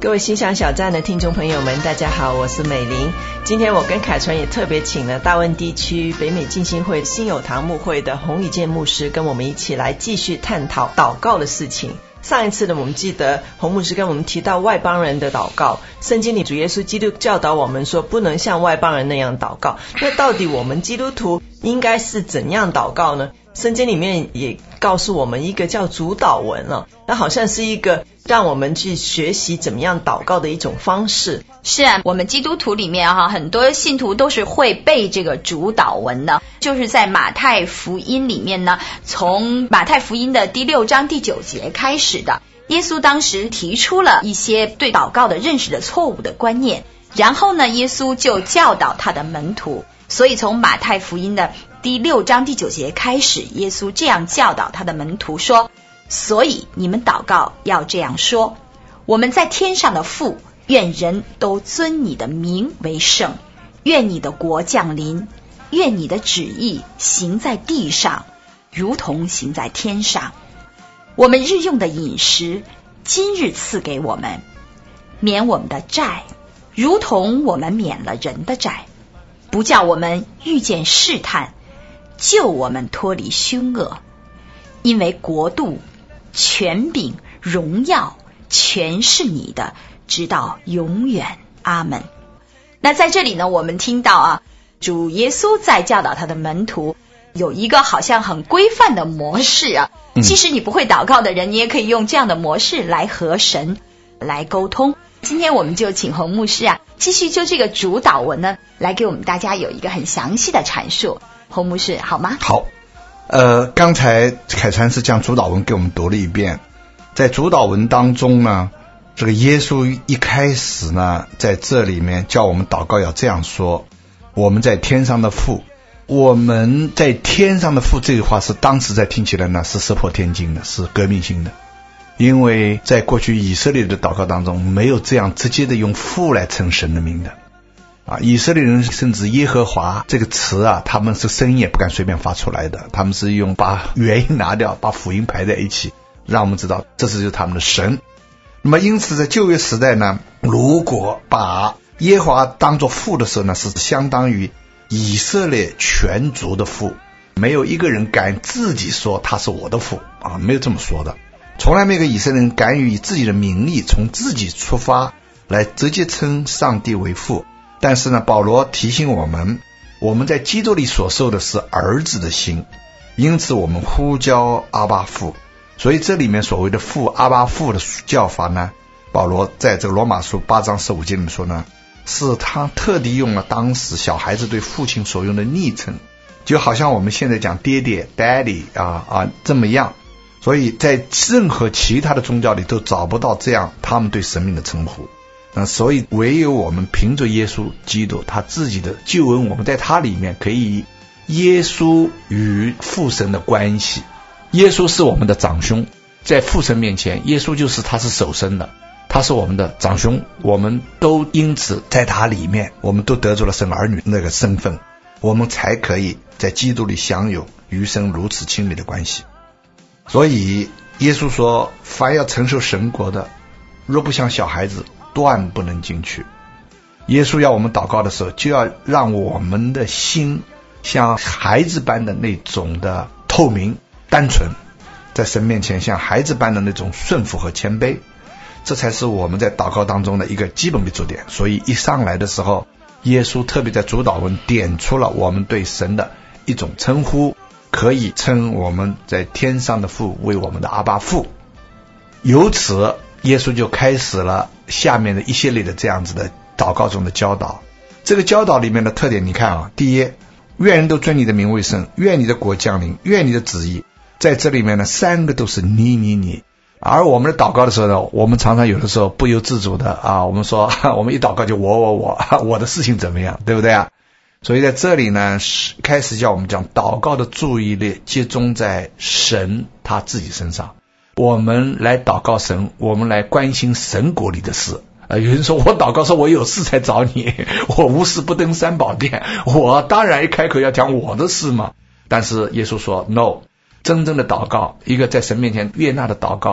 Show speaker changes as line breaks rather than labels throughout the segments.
各位心想小站的听众朋友们，大家好，我是美玲。今天我跟凯传也特别请了大温地区北美浸信会新友堂牧会的洪宇健牧师，跟我们一起来继续探讨祷告的事情。上一次呢，我们记得洪牧师跟我们提到外邦人的祷告，圣经里主耶稣基督教导我们说不能像外邦人那样祷告。那到底我们基督徒应该是怎样祷告呢？圣经里面也告诉我们一个叫主祷文了，那好像是一个让我们去学习怎么样祷告的一种方式。
是啊，我们基督徒里面很多信徒都是会背这个主祷文的，就是在马太福音里面呢，从马太福音的第6章第9节开始的。耶稣当时提出了一些对祷告的认识的错误的观念，然后呢，耶稣就教导他的门徒。所以从马太福音的第6章第9节开始，耶稣这样教导他的门徒说，所以你们祷告要这样说，我们在天上的父，愿人都尊你的名为圣，愿你的国降临，愿你的旨意行在地上，如同行在天上。我们日用的饮食，今日赐给我们，免我们的债，如同我们免了人的债，不叫我们遇见试探，救我们脱离凶恶。因为国度、权柄、荣耀全是你的，直到永远。阿们。那在这里呢，我们听到主耶稣在教导他的门徒有一个好像很规范的模式其实你不会祷告的人，你也可以用这样的模式来和神来沟通。今天我们就请洪牧师继续就这个主祷文呢，来给我们大家有一个很详细的阐述。洪牧师好吗？
好。刚才凯传是将主祷文给我们读了一遍。在主祷文当中呢，这个耶稣一开始呢，在这里面叫我们祷告要这样说，我们在天上的父。我们在天上的父这句话是当时在听起来呢是石破天惊的，是革命性的。因为在过去以色列的祷告当中，没有这样直接的用父来称神的名的以色列人甚至耶和华这个词他们是声音也不敢随便发出来的，他们是用把元音拿掉，把辅音排在一起，让我们知道这是就是他们的神。那么因此在旧约时代呢，如果把耶和华当作父的时候呢，是相当于以色列全族的父，没有一个人敢自己说他是我的父没有这么说的。从来没有一个以色列人敢于以自己的名义从自己出发来直接称上帝为父。但是呢，保罗提醒我们，我们在基督里所受的是儿子的心，因此我们呼叫阿爸父。所以这里面所谓的父阿爸父的叫法呢，保罗在这个罗马书8章15节里面说呢，是他特地用了当时小孩子对父亲所用的昵称，就好像我们现在讲爹爹 daddy 这么样。所以在任何其他的宗教里都找不到这样他们对神明的称呼。所以唯有我们凭着耶稣基督他自己的救恩，我们在他里面可以耶稣与父神的关系。耶稣是我们的长兄，在父神面前，耶稣就是他是首生的，他是我们的长兄，我们都因此在他里面，我们都得着了神儿女那个身份，我们才可以在基督里享有与神如此亲密的关系。所以耶稣说，凡要承受神国的，若不像小孩子，断不能进去。耶稣要我们祷告的时候，就要让我们的心像孩子般的那种的透明单纯，在神面前像孩子般的那种顺服和谦卑，这才是我们在祷告当中的一个基本的主点。所以一上来的时候，耶稣特别在主祷文点出了我们对神的一种称呼，可以称我们在天上的父为我们的阿爸父。由此耶稣就开始了下面的一系列的这样子的祷告中的教导。这个教导里面的特点你看第一，愿人都尊你的名为圣，愿你的国降临，愿你的旨意。在这里面呢3个都是你。而我们的祷告的时候呢，我们常常有的时候不由自主的我们说我们一祷告就我的事情怎么样，对不对所以在这里呢，开始叫我们讲祷告的注意力集中在神他自己身上。我们来祷告神，我们来关心神国里的事。有人说我祷告说我有事才找你，我无事不登三宝殿，我当然一开口要讲我的事嘛。但是耶稣说 no， 真正的祷告，一个在神面前悦纳的祷告，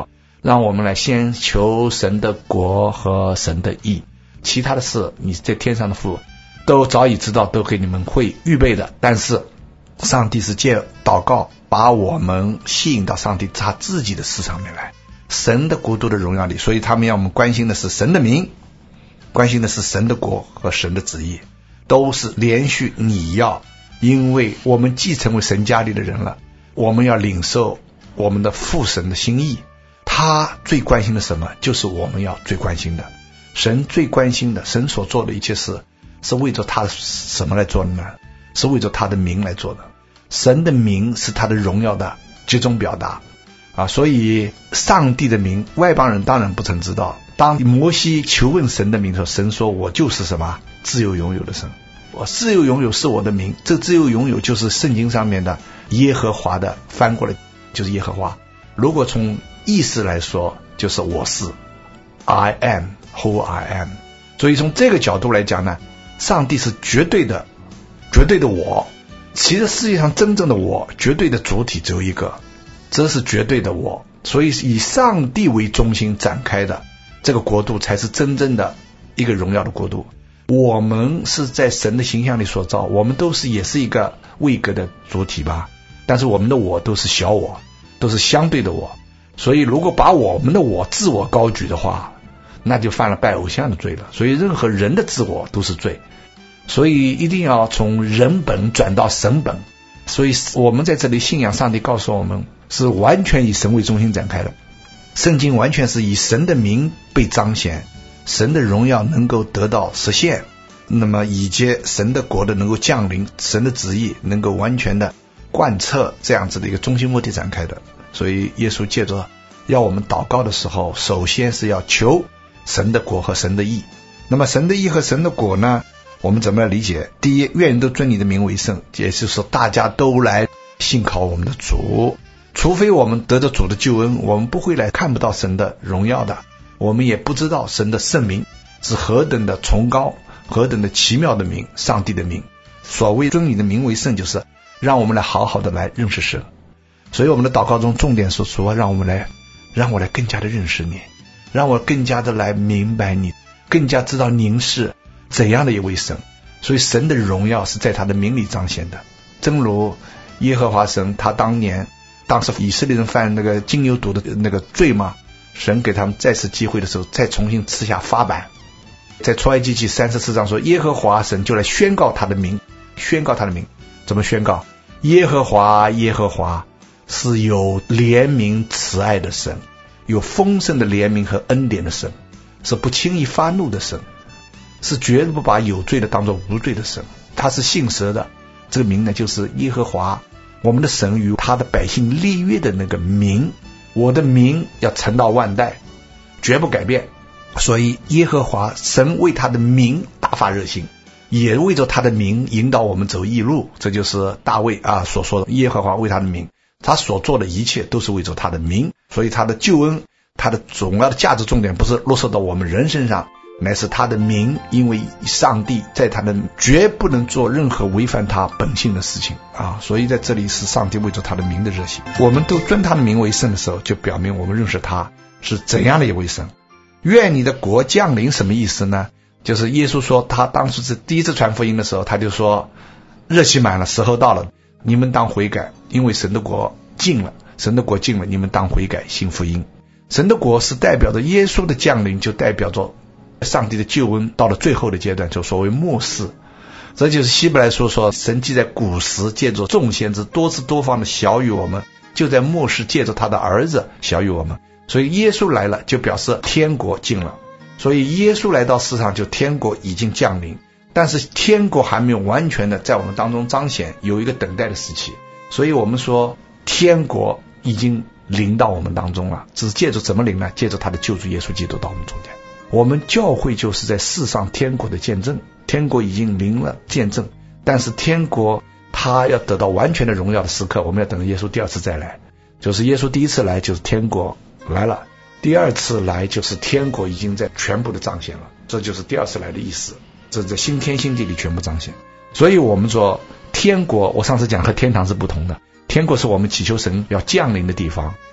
让我们来先求神的国和神的义，其他的事你在天上的父都早已知道，都给你们会预备的。但是上帝是借祷告把我们吸引到上帝他自己的事上面来，神的国度的荣耀里。所以他们要我们关心的是神的名，关心的是神的国和神的旨意，都是连续你要，因为我们既成为神家里的人了，我们要领受我们的父神的心意。他最关心的什么，就是我们要最关心的。神最关心的，神所做的一切事是为着他什么来做的呢？是为着他的名来做的。神的名是他的荣耀的集中表达所以上帝的名外邦人当然不曾知道。当摩西求问神的名的时候，神说我就是什么？自由拥有的神，我自由拥有是我的名。这自由拥有就是圣经上面的耶和华的，翻过来就是耶和华。如果从意思来说，就是我是 I am who I am。 所以从这个角度来讲呢，上帝是绝对的我。其实世界上真正的我，绝对的主体只有一个，这是绝对的我。所以以上帝为中心展开的这个国度才是真正的一个荣耀的国度。我们是在神的形象里所造，我们也是一个位格的主体吧，但是我们的我都是小我，都是相对的我。所以如果把我们的我自我高举的话，那就犯了拜偶像的罪了。所以任何人的自我都是罪，所以一定要从人本转到神本。所以我们在这里信仰上帝告诉我们，是完全以神为中心展开的。圣经完全是以神的名被彰显，神的荣耀能够得到实现，那么以及神的国的能够降临，神的旨意能够完全的贯彻，这样子的一个中心目的展开的。所以耶稣借着要我们祷告的时候，首先是要求神的国和神的义。那么神的义和神的国呢，我们怎么样理解？第一，愿人都尊你的名为圣，也就是说大家都来信靠我们的主。除非我们得着主的救恩，我们不会来看不到神的荣耀的，我们也不知道神的圣名是何等的崇高，何等的奇妙的名，上帝的名。所谓尊你的名为圣，就是让我们来好好的来认识神。所以我们的祷告中重点是说，让我来更加的认识你，让我更加的来明白你，更加知道您是怎样的一位神。所以神的荣耀是在他的名里彰显的。正如耶和华神，他当时以色列人犯那个金牛犊的那个罪嘛，神给他们再次机会的时候，再重新赐下法版。在出埃及记34章说，耶和华神就来宣告他的名，怎么宣告？耶和华是有怜悯慈爱的神，有丰盛的怜悯和恩典的神，是不轻易发怒的神，是绝不把有罪的当作无罪的神。他是信实的，这个名呢，就是耶和华我们的神与他的百姓立约的那个名。我的名要传到万代，绝不改变。所以耶和华神为他的名大发热心，也为着他的名引导我们走义路。这就是大卫所说的，耶和华为他的名，他所做的一切都是为着他的名。所以他的救恩，他的总要的价值重点不是落实到我们人身上，乃是他的名，因为上帝在他的绝不能做任何违反他本性的事情所以在这里是上帝为着他的名的热心。我们都尊他的名为圣的时候，就表明我们认识他是怎样的一位神。愿你的国降临什么意思呢？就是耶稣说，他当时是第一次传福音的时候，他就说日期满了，时候到了，你们当悔改，因为神的国近了，你们当悔改信福音。神的国是代表着耶稣的降临，就代表着上帝的救恩到了最后的阶段，就所谓末世。这就是希伯来书说，神既在古时借着众先知多次多方的晓谕我们，就在末世借着他的儿子晓谕我们。所以耶稣来了，就表示天国近了。所以耶稣来到世上，就天国已经降临，但是天国还没有完全的在我们当中彰显，有一个等待的时期。所以我们说天国已经临到我们当中了，只是借着怎么临呢？借着他的救主耶稣基督到我们中间。我们教会就是在世上天国的见证，天国已经临了见证，但是天国他要得到完全的荣耀的时刻，我们要等耶稣第二次再来。就是耶稣第一次来就是天国来了，第二次来就是天国已经在全部的彰显了，这就是第二次来的意思，这在新天新地里全部彰显。所以我们说天国，我上次讲和天堂是不同的，天国是我们祈求神要降临的地方，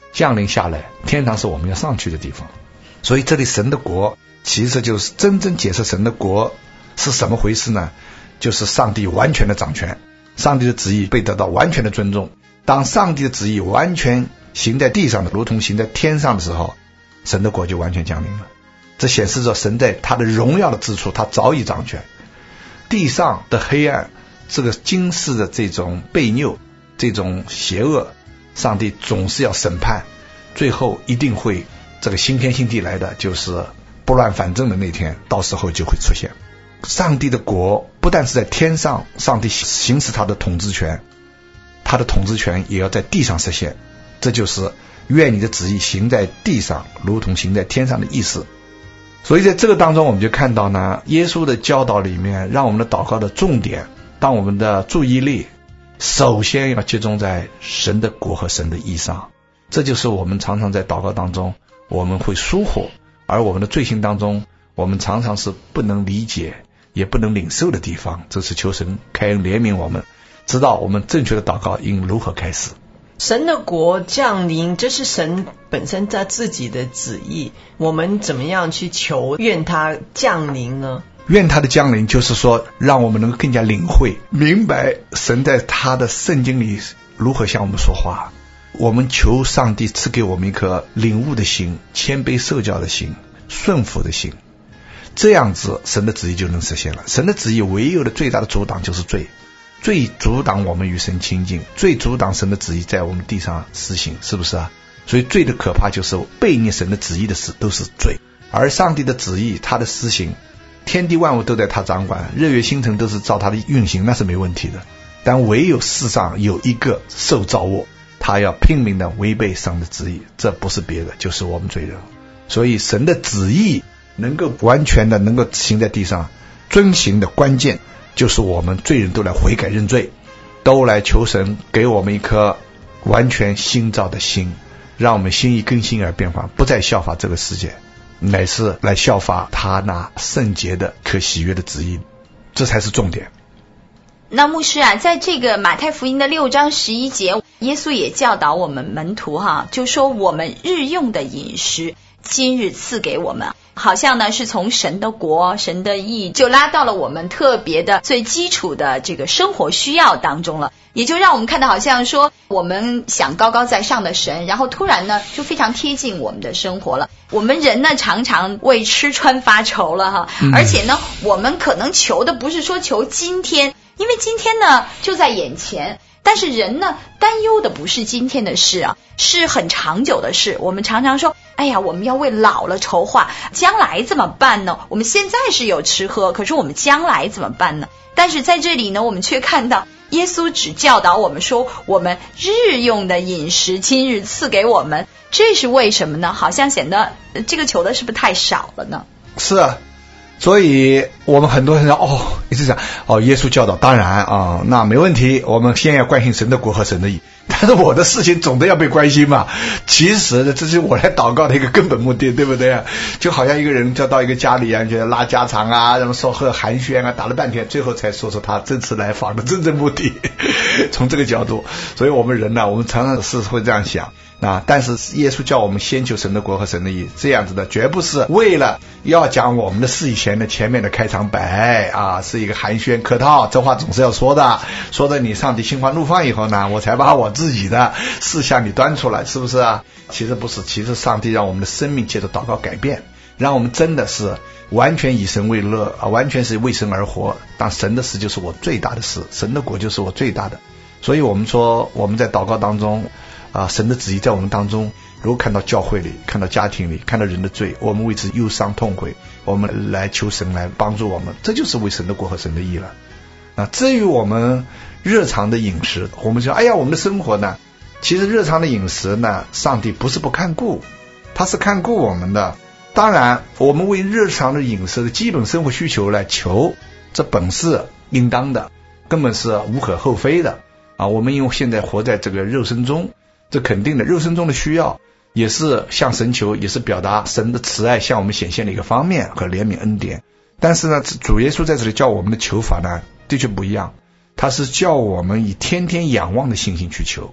降临下来，天堂是我们要上去的地方。所以这里神的国其实就是真正解释神的国是什么回事呢？就是上帝完全的掌权，上帝的旨意被得到完全的尊重。当上帝的旨意完全行在地上的如同行在天上的时候，神的国就完全降临了。这显示着神在他的荣耀的之处他早已掌权。地上的黑暗，这个今世的这种悖拗，这种邪恶，上帝总是要审判，最后一定会这个新天新地来的，就是拨乱反正的那天，到时候就会出现。上帝的国不但是在天上，上帝行使他的统治权，他的统治权也要在地上实现。这就是愿你的旨意行在地上如同行在天上的意思。所以在这个当中我们就看到呢，耶稣的教导里面让我们的祷告的重点，当我们的注意力首先要集中在神的国和神的义上。这就是我们常常在祷告当中我们会疏忽，而我们的罪行当中我们常常是不能理解也不能领受的地方。这是求神开恩怜悯我们，知道我们正确的祷告应如何开始。
神的国降临，这是神本身他自己的旨意，我们怎么样去求愿他降临呢？
愿他的降临就是说让我们能够更加领会明白神在他的圣经里如何向我们说话。我们求上帝赐给我们一颗领悟的心，谦卑受教的心，顺服的心，这样子神的旨意就能实现了。神的旨意唯有的最大的阻挡就是罪，最阻挡我们与神亲近，最阻挡神的旨意在我们地上施行，是不是啊？所以罪的可怕就是悖逆神的旨意的事都是罪，而上帝的旨意他的施行，天地万物都在他掌管，日月星辰都是照他的运行，那是没问题的。但唯有世上有一个受造物，他要拼命的违背上帝的旨意，这不是别的，就是我们罪人。所以神的旨意能够完全的能够行在地上，遵行的关键就是我们罪人都来悔改认罪，都来求神给我们一颗完全新造的心，让我们心意更新而变化，不再效法这个世界，乃是来效法他那圣洁的可喜悦的旨意，这才是重点。
那牧师啊，在这个马太福音的6章11节，耶稣也教导我们门徒就说我们日用的饮食今日赐给我们，好像呢是从神的国神的义就拉到了我们特别的最基础的这个生活需要当中了，也就让我们看到好像说我们想高高在上的神，然后突然呢就非常贴近我们的生活了。我们人呢常常为吃穿发愁了而且呢我们可能求的不是说求今天，因为今天呢就在眼前，但是人呢担忧的不是今天的事是很长久的事。我们常常说哎呀，我们要为老了筹划，将来怎么办呢？我们现在是有吃喝，可是我们将来怎么办呢？但是在这里呢，我们却看到耶稣只教导我们说我们日用的饮食今日赐给我们，这是为什么呢？好像显得这个求的是不是太少了呢？
是啊，所以我们很多人说一直讲耶稣教导当然那没问题，我们先要关心神的国和神的义，但是我的事情总得要被关心嘛。其实这是我来祷告的一个根本目的，对不对？就好像一个人就到一个家里觉得拉家常然后说喝寒暄打了半天，最后才说出他这次来访的真正目的从这个角度，所以我们人呢，我们常常是会这样想但是耶稣叫我们先求神的国和神的义，这样子的绝不是为了要讲我们的事以前的前面的开场白是一个寒暄客套，这话总是要说的，说的你上帝心花怒放以后呢，我才把我自己的事向你端出来，是不是啊？其实不是，其实上帝让我们的生命借着祷告改变，让我们真的是完全以神为乐完全是为神而活。但神的事就是我最大的事，神的国就是我最大的。所以我们说我们在祷告当中神的旨意在我们当中，如果看到教会里，看到家庭里，看到人的罪，我们为之忧伤痛悔，我们来求神来帮助我们，这就是为神的国和神的义了。至于我们日常的饮食，我们说我们的生活呢，其实日常的饮食呢，上帝不是不看顾，他是看顾我们的。当然我们为日常的饮食的基本生活需求来求，这本是应当的，根本是无可厚非的我们因为现在活在这个肉身中，这肯定的，肉身中的需要也是向神求，也是表达神的慈爱向我们显现的一个方面和怜悯恩典。但是呢，主耶稣在这里叫我们的求法呢的确不一样，他是叫我们以天天仰望的信心去求。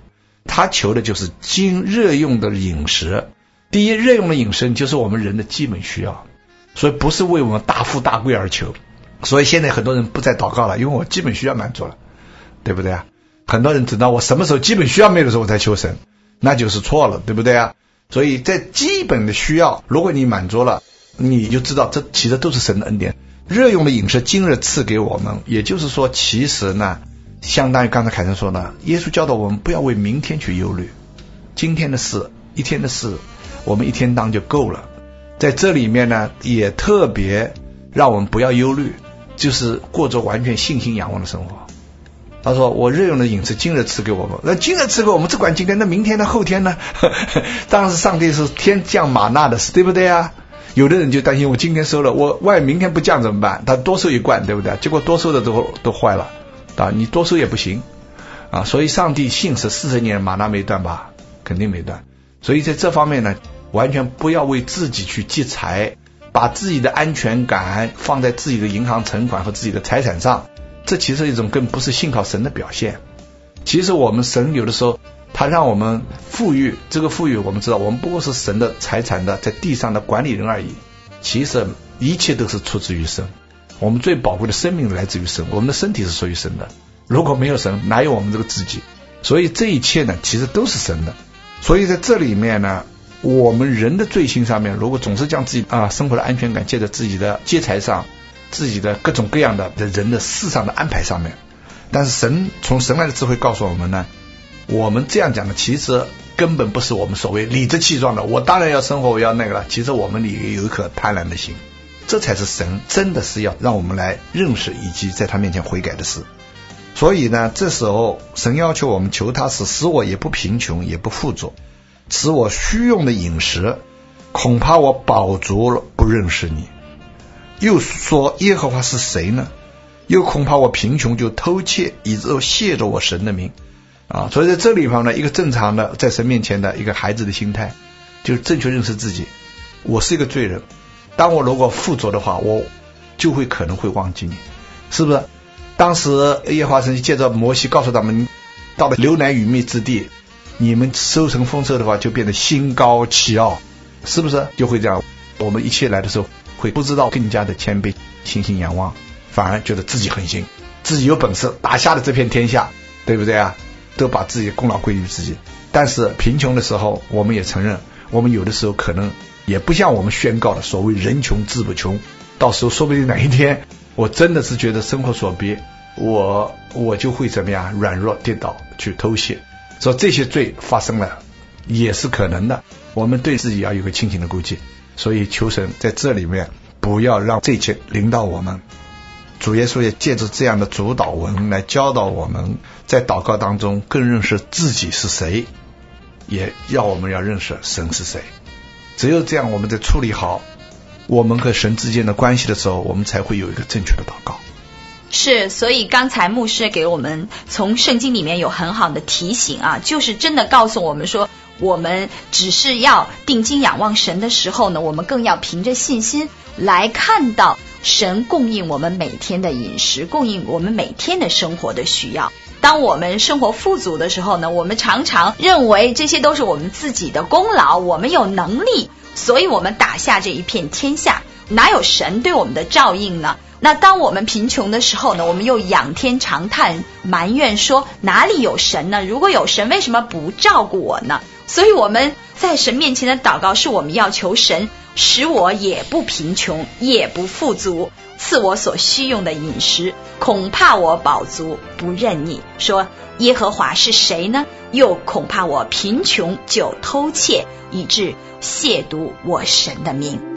他求的就是经日用的饮食。第一，日用的饮食就是我们人的基本需要，所以不是为我们大富大贵而求。所以现在很多人不再祷告了，因为我基本需要满足了，对不对啊？很多人等到我什么时候基本需要没有的时候我才求神，那就是错了，对不对啊？所以在基本的需要，如果你满足了，你就知道这其实都是神的恩典。日用的饮食今日赐给我们，也就是说其实呢，相当于刚才凯生说呢，耶稣教导我们不要为明天去忧虑，今天的事，一天的事，我们一天当就够了。在这里面呢，也特别让我们不要忧虑，就是过着完全信心仰望的生活。他说我日用的饮食今日赐给我们，那今日赐给我们只管今天，那明天呢，后天呢？当然是上帝是天降玛纳的事，对不对啊？有的人就担心我今天收了，我万一明天不降怎么办？他多收一罐，对不对？结果多收的都坏了啊！你多收也不行啊！所以上帝信实40年玛纳没断吧？肯定没断。所以在这方面呢，完全不要为自己去积财，把自己的安全感放在自己的银行存款和自己的财产上，这其实一种更不是信靠神的表现。其实我们神有的时候他让我们富裕，这个富裕我们知道我们不过是神的财产的在地上的管理人而已，其实一切都是出自于神。我们最宝贵的生命来自于神，我们的身体是属于神的，如果没有神哪有我们这个自己？所以这一切呢其实都是神的。所以在这里面呢，我们人的罪行上面，如果总是将自己生活的安全感借在自己的阶财上，自己的各种各样的人的事上的安排上面，但是从神来的智慧告诉我们呢，我们这样讲的其实根本不是我们所谓理直气壮的我当然要生活我要那个了，其实我们里有一颗贪婪的心，这才是神真的是要让我们来认识以及在他面前悔改的事。所以呢，这时候神要求我们求他是使我也不贫穷也不富足，使我虚用的饮食，恐怕我饱足了不认识你。又说耶和华是谁呢？又恐怕我贫穷就偷窃，以致亵渎我神的名啊。所以在这里方呢，一个正常的在神面前的一个孩子的心态，就是正确认识自己，我是一个罪人，当我如果富足的话，我就会可能会忘记你，是不是？当时耶和华神借着摩西告诉他们，到了流奶与蜜之地，你们收成丰收的话就变得心高气傲，是不是？就会这样，我们一切来的时候会不知道更加的谦卑，信心仰望，反而觉得自己很行，自己有本事打下了这片天下，对不对啊？都把自己的功劳归于自己。但是贫穷的时候，我们也承认，我们有的时候可能也不像我们宣告的所谓人穷志不穷，到时候说不定哪一天我真的是觉得生活所逼，我就会怎么样软弱跌倒去偷窃，所以这些罪发生了也是可能的，我们对自己要有个清醒的估计。所以求神在这里面不要让这一切临到我们。主耶稣也借着这样的主导文来教导我们，在祷告当中更认识自己是谁，也要我们要认识神是谁。只有这样，我们在处理好我们和神之间的关系的时候，我们才会有一个正确的祷告。
是，所以刚才牧师给我们从圣经里面有很好的提醒啊，就是真的告诉我们说，我们只是要定睛仰望神的时候呢，我们更要凭着信心来看到神供应我们每天的饮食，供应我们每天的生活的需要。当我们生活富足的时候呢，我们常常认为这些都是我们自己的功劳，我们有能力，所以我们打下这一片天下，哪有神对我们的照应呢？那当我们贫穷的时候呢，我们又仰天长叹，埋怨说哪里有神呢？如果有神，为什么不照顾我呢？所以我们在神面前的祷告是我们要求神使我也不贫穷也不富足，赐我所需用的饮食，恐怕我饱足不认你。说耶和华是谁呢？又恐怕我贫穷就偷窃，以致亵渎我神的名。